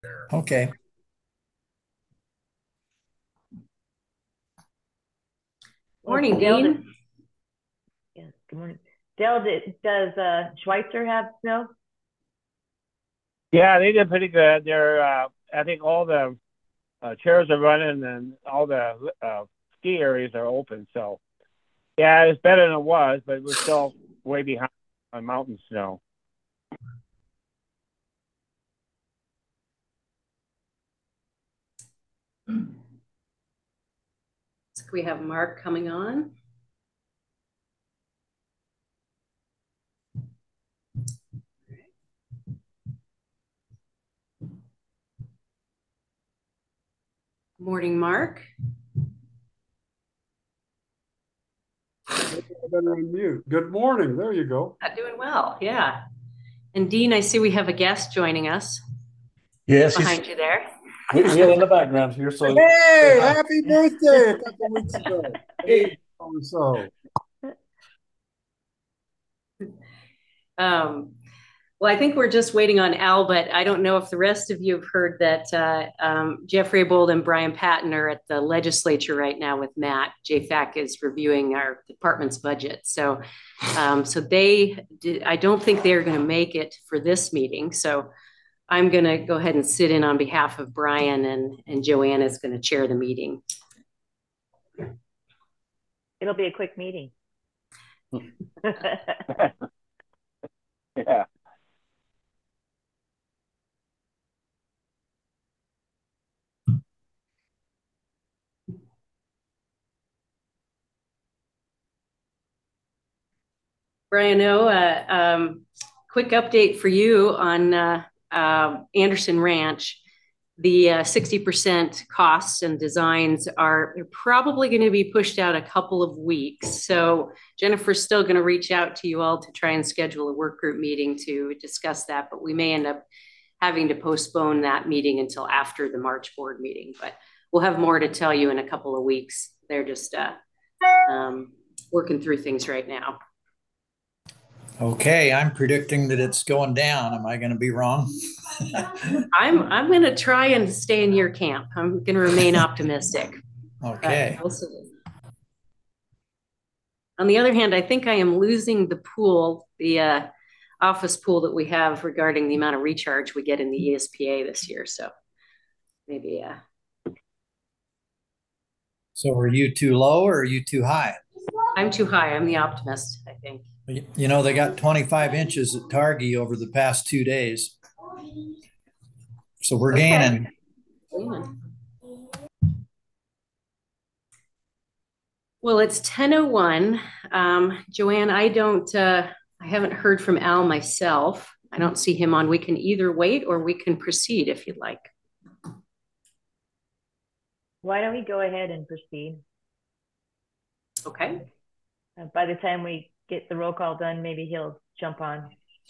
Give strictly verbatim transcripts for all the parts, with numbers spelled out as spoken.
Okay. Morning, Dale, did, Dean. yeah, good morning. Dale, did, does uh, Schweitzer have snow? Yeah, they did pretty good. They're, uh, I think all the uh, chairs are running and all the uh, ski areas are open. So, yeah, it's better than it was, but we're still way behind on mountain snow. So we have Mark coming on. Morning, Mark. I better unmute. Good morning. There you go. Uh, doing well, yeah. And Dean, I see we have a guest joining us Yes, he's behind you there. wheel in the background here. So Hey, happy birthday a couple weeks ago. hey, Or so. Um, well, I think we're just waiting on Al, but I don't know if the rest of you have heard that uh, um, Jeff Raybould and Brian Patton are at the legislature right now with Matt. J FAC is reviewing our department's budget. So, um, so they, did, I don't think they're going to make it for this meeting. So I'm going to go ahead and sit in on behalf of Brian, and, and Joanna is going to chair the meeting. It'll be a quick meeting. Yeah. Brian O, uh, um, quick update for you on uh, uh, Anderson Ranch. The uh, sixty percent costs and designs are probably going to be pushed out a couple of weeks. So Jennifer's still going to reach out to you all to try and schedule a work group meeting to discuss that, but we may end up having to postpone that meeting until after the March board meeting. But we'll have more to tell you in a couple of weeks. They're just uh, um, working through things right now. okay, I'm predicting that it's going down. Am I going to be wrong? I'm I'm going to try and stay in your camp. I'm going to remain optimistic. Okay. We'll see. On the other hand, I think I am losing the pool, the uh, office pool that we have regarding the amount of recharge we get in the E S P A this year. So maybe. Uh, So are you too low or are you too high? I'm too high. I'm the optimist, I think. You know, they got twenty-five inches at Targhee over the past two days. So we're Okay. gaining. Well, it's ten oh one. Um, Joanne, I don't, uh, I haven't heard from Al myself. I don't see him on. We can either wait or we can proceed if you'd like. Why don't we go ahead and proceed? Okay. Uh, by the time we get the roll call done, maybe he'll jump on.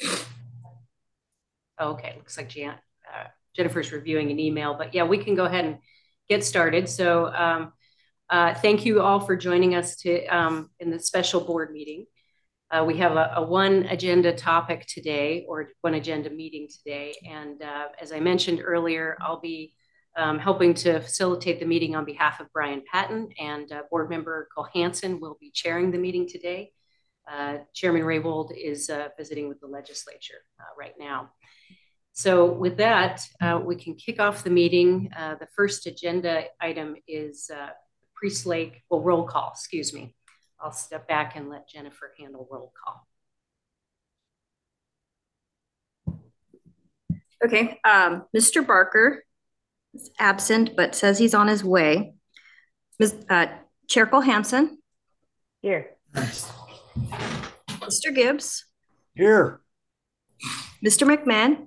Okay, looks like Jan, uh, Jennifer's reviewing an email, but yeah, we can go ahead and get started. So um, uh, thank you all for joining us to um, in the special board meeting. Uh, we have a, a one agenda topic today, or one agenda meeting today. And uh, as I mentioned earlier, I'll be um, helping to facilitate the meeting on behalf of Brian Patton, and uh, board member Cole Hansen will be chairing the meeting today. Uh, Chairman Raybould is uh, visiting with the legislature uh, right now. So with that, uh, we can kick off the meeting. Uh, the first agenda item is uh, Priest Lake, well, roll call, excuse me. I'll step back and let Jennifer handle roll call. Okay, um, Mister Barker is absent, but says he's on his way. Miz Uh, Chair Cole Hansen. Here. Mister Gibbs. Here. Mister McMahon.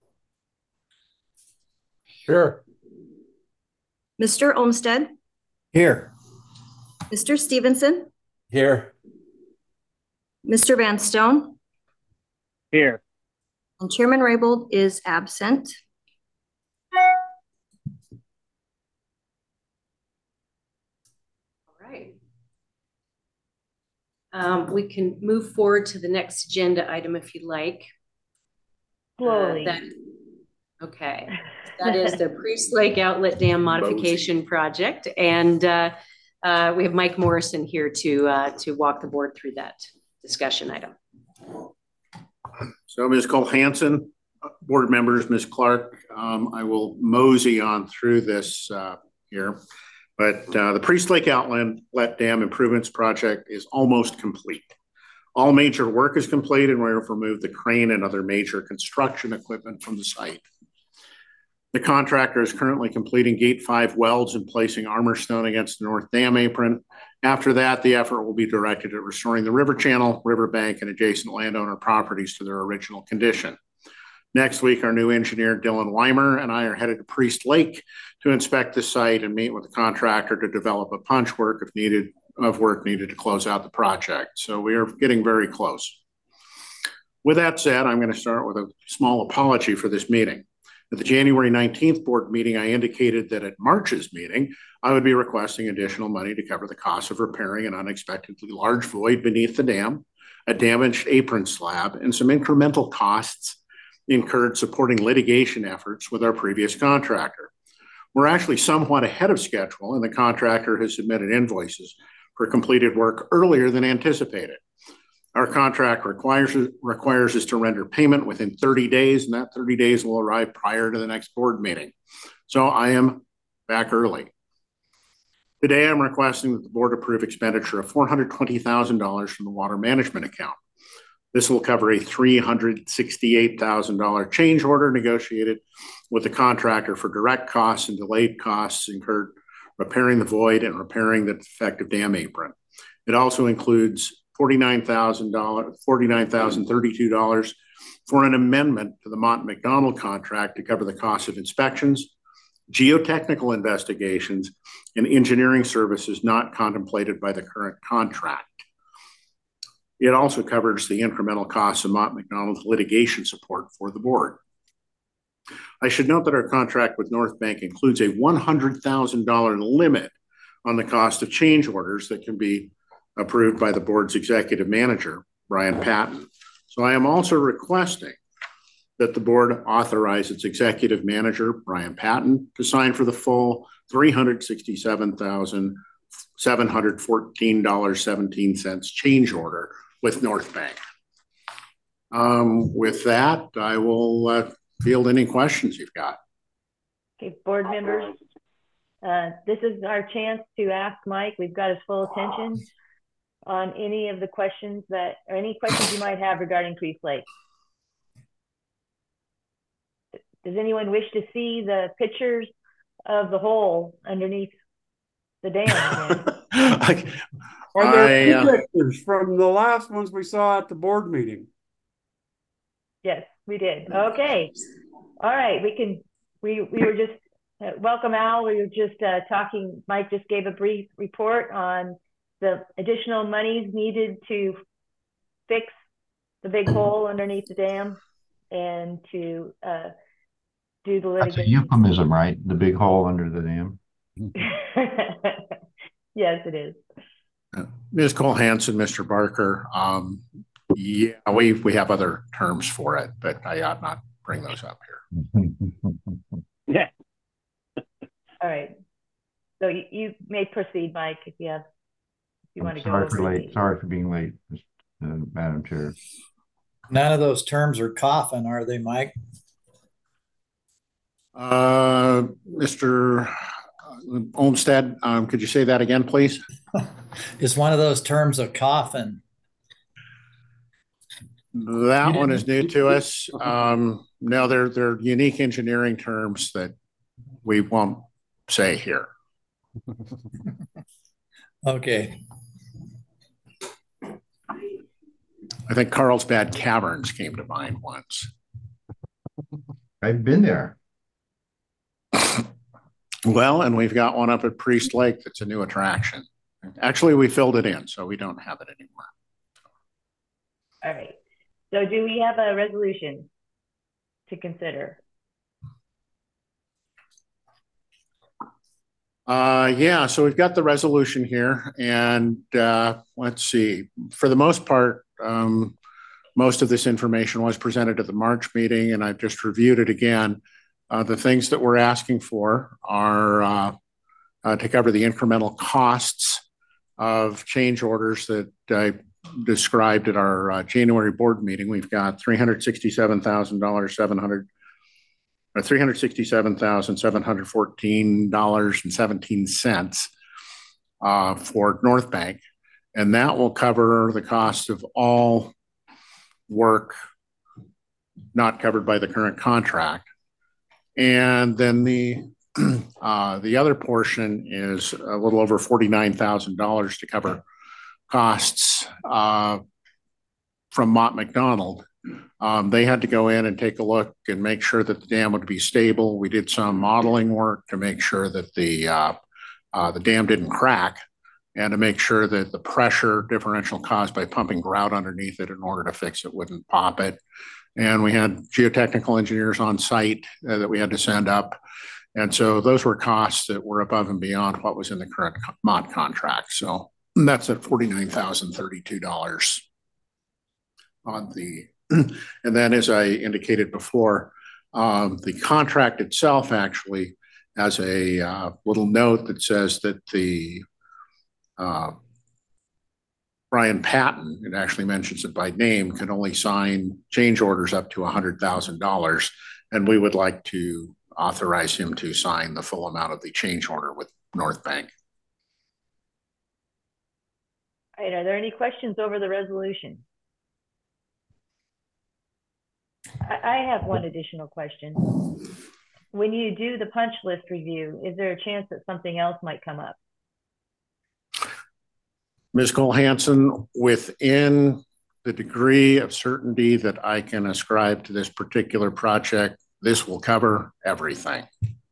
Here. Mister Olmsted. Here. Mister Stevenson. Here. Mister Van Stone. Here. And Chairman Raybould is absent. All right. Um, we can move forward to the next agenda item if you like. Slowly. Uh, that, Okay, that is the Priest Lake Outlet Dam Modification Project, and uh, uh, we have Mike Morrison here to uh, to walk the board through that discussion item. So, Miz Cole Hanson, board members, Miz Clark, um, I will mosey on through this uh, here, but uh, the Priest Lake Outlet Dam Improvements Project is almost complete. All major work is complete, and we have removed the crane and other major construction equipment from the site. The contractor is currently completing gate five welds and placing armor stone against the north dam apron. After that, the effort will be directed at restoring the river channel, riverbank, and adjacent landowner properties to their original condition. Next week, our new engineer, Dylan Weimer, and I are headed to Priest Lake to inspect the site and meet with the contractor to develop a punch work if needed, of work needed to close out the project. So we are getting very close. With that said, I'm going to start with a small apology for this meeting. At the January nineteenth board meeting, I indicated that at March's meeting, I would be requesting additional money to cover the cost of repairing an unexpectedly large void beneath the dam, a damaged apron slab, and some incremental costs incurred supporting litigation efforts with our previous contractor. We're actually somewhat ahead of schedule, and the contractor has submitted invoices for completed work earlier than anticipated. Our contract requires, requires us to render payment within thirty days, and that thirty days will arrive prior to the next board meeting. So I am back early. Today, I'm requesting that the board approve expenditure of four hundred twenty thousand dollars from the water management account. This will cover a three hundred sixty-eight thousand dollars change order negotiated with the contractor for direct costs and delayed costs incurred repairing the void and repairing the defective dam apron. It also includes forty-nine thousand dollars, forty-nine thousand thirty-two dollars for an amendment to the Mott McDonald contract to cover the cost of inspections, geotechnical investigations, and engineering services not contemplated by the current contract. It also covers the incremental costs of Mott McDonald's litigation support for the board. I should note that our contract with North Bank includes a one hundred thousand dollars limit on the cost of change orders that can be approved by the board's executive manager, Brian Patton. So I am also requesting that the board authorize its executive manager, Brian Patton, to sign for the full three hundred sixty-seven thousand seven hundred fourteen dollars and seventeen cents change order with North Bank. Um, with that, I will uh, field any questions you've got. Okay, board members, uh, this is our chance to ask Mike. We've got his full attention on any of the questions that, or any questions you might have regarding Priest Lake. Does anyone wish to see the pictures of the hole underneath the dam? I, Are there two I, uh, pictures from the last ones we saw at the board meeting? Yes, we did. Okay. All right. We can, we, we were just, uh, welcome Al. We were just uh, talking, Mike just gave a brief report on the additional monies needed to fix the big hole underneath the dam and to uh, do the litigation. That's a euphemism, right? The big hole under the dam. Yes, it is. uh, Miz Cole Hanson, Mister Barker, um, yeah, we, we have other terms for it, but I ought not bring those up here. Yeah. All right. So you, you may proceed, Mike, if you have, if you I'm want to go sorry over for late. the- Sorry for being late, uh, Madam Chair. None of those terms are coffin, are they, Mike? Uh, Mister Olmsted, um, could you say that again, please? Is one of those terms a coffin? That You one didn't- is new to us. Um, no, they're, they're unique engineering terms that we won't say here. Okay. I think Carlsbad Caverns came to mind once. I've been there. Well, and we've got one up at Priest Lake that's a new attraction. Actually, we filled it in, so we don't have it anymore. All right. So do we have a resolution to consider? Uh, yeah, so we've got the resolution here, and uh, let's see. For the most part, um, most of this information was presented at the March meeting, and I've just reviewed it again. Uh, the things that we're asking for are uh, uh, to cover the incremental costs of change orders that I described at our uh, January board meeting. We've got three hundred sixty-seven thousand dollars, seven hundred or three hundred sixty-seven thousand seven hundred fourteen dollars and seventeen cents uh, for North Bank, and that will cover the cost of all work not covered by the current contract. And then the uh, the other portion is a little over forty-nine thousand dollars to cover costs uh, from Mott MacDonald. Um, they had to go in and take a look and make sure that the dam would be stable. We did some modeling work to make sure that the uh, uh, the dam didn't crack, and to make sure that the pressure differential caused by pumping grout underneath it in order to fix it wouldn't pop it. And we had geotechnical engineers on site uh, that we had to send up. And so those were costs that were above and beyond what was in the current Mott contract. So that's at forty-nine thousand thirty-two dollars on the, and then as I indicated before, um, the contract itself actually has a uh, little note that says that the uh, Brian Patton, it actually mentions it by name, can only sign change orders up to one hundred thousand dollars. And we would like to authorize him to sign the full amount of the change order with North Bank. All right, are there any questions over the resolution? I, I have one additional question. When you do the punch list review, is there a chance that something else might come up? Miz Cole Hansen, within the degree of certainty that I can ascribe to this particular project, this will cover everything.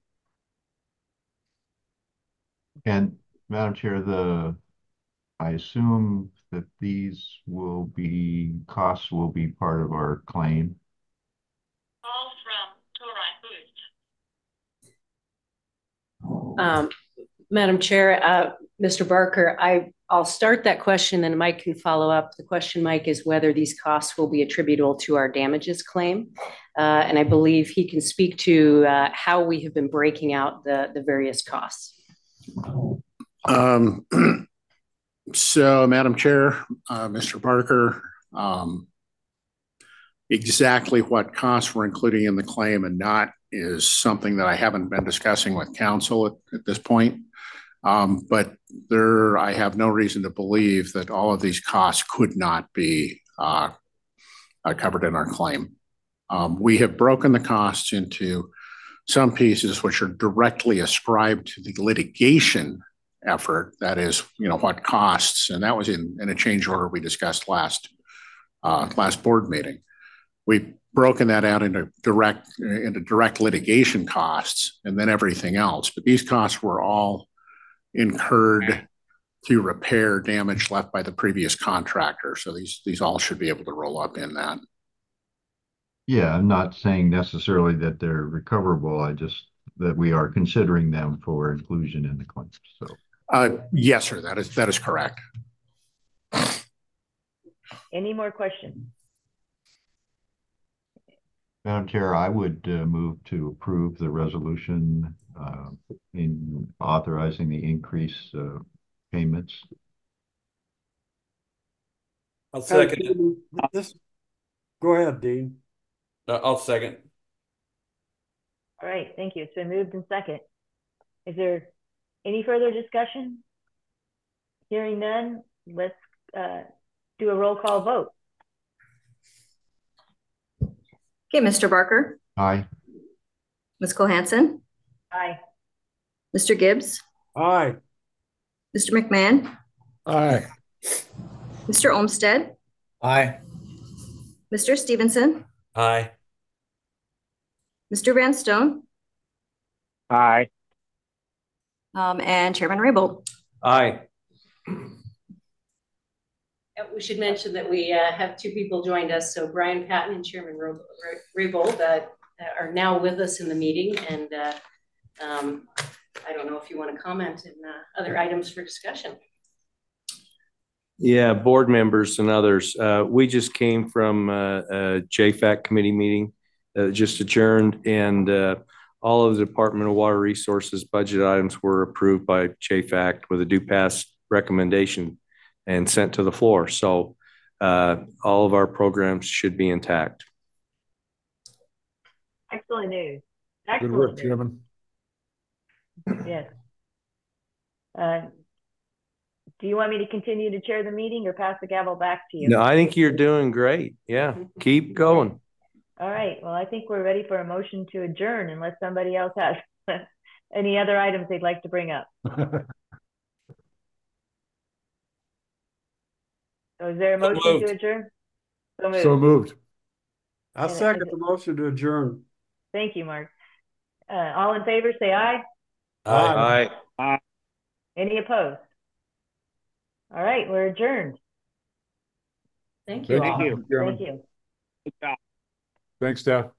And Madam Chair, the I assume that these will be costs will be part of our claim. All from Torah Foods. Um, Madam Chair, uh, Mister Barker, I, I'll start that question and Mike can follow up. The question, Mike, is whether these costs will be attributable to our damages claim. Uh, and I believe he can speak to uh, how we have been breaking out the, the various costs. Um, so, Madam Chair, uh, Mister Barker, um, exactly what costs we're including in the claim and not is something that I haven't been discussing with counsel at, at this point. Um, but there, I have no reason to believe that all of these costs could not be uh, uh, covered in our claim. Um, we have broken the costs into some pieces which are directly ascribed to the litigation effort. That is, you know, what costs, and that was in, in a change order we discussed last uh, last board meeting. We've broken that out into direct into direct litigation costs, and then everything else. But these costs were all incurred to repair damage left by the previous contractor. So these these all should be able to roll up in that. Yeah, I'm not saying necessarily that they're recoverable. I just that we are considering them for inclusion in the claim. So uh, yes, sir, that is that is correct. Any more questions? Madam Chair, I would uh, move to approve the resolution uh, in authorizing the increase uh, payments. I'll second it. This, go ahead, Dean. Uh, I'll second. All right, thank you. It's been moved in second. Is there any further discussion? Hearing none, let's uh, do a roll call vote. Okay, Mister Barker, Aye. Miz Cole Hansen, Aye. Mister Gibbs, Aye. Mister McMahon, Aye. Mister Olmsted, Aye. Mister Stevenson, Aye. Mister Van Stone, Aye. um, and Chairman Raybold. Aye. We should mention that we uh, have two people joined us. So Brian Patton and Chairman Raybold uh, are now with us in the meeting. And uh, um, I don't know if you want to comment on uh, other items for discussion. Yeah, board members and others. Uh, we just came from uh, a J FAC committee meeting uh, just adjourned, and uh, all of the Department of Water Resources budget items were approved by Chafe Act with a due pass recommendation and sent to the floor. So uh, all of our programs should be intact. Excellent news. Good Excellent work, news. Chairman. Yes. Uh, do you want me to continue to chair the meeting or pass the gavel back to you? No, I think you're doing great. Yeah, keep going. All right. Well, I think we're ready for a motion to adjourn unless somebody else has any other items they'd like to bring up. So is there a motion moved. to adjourn? So moved. So moved. I'll And- second and- the motion to adjourn. Thank you, Mark. Uh, all in favor, say aye. Aye. Aye. Any opposed? All right, we're adjourned. Thank you Thank all. you. Chairman. Thank you. Good job. Thanks, Steph.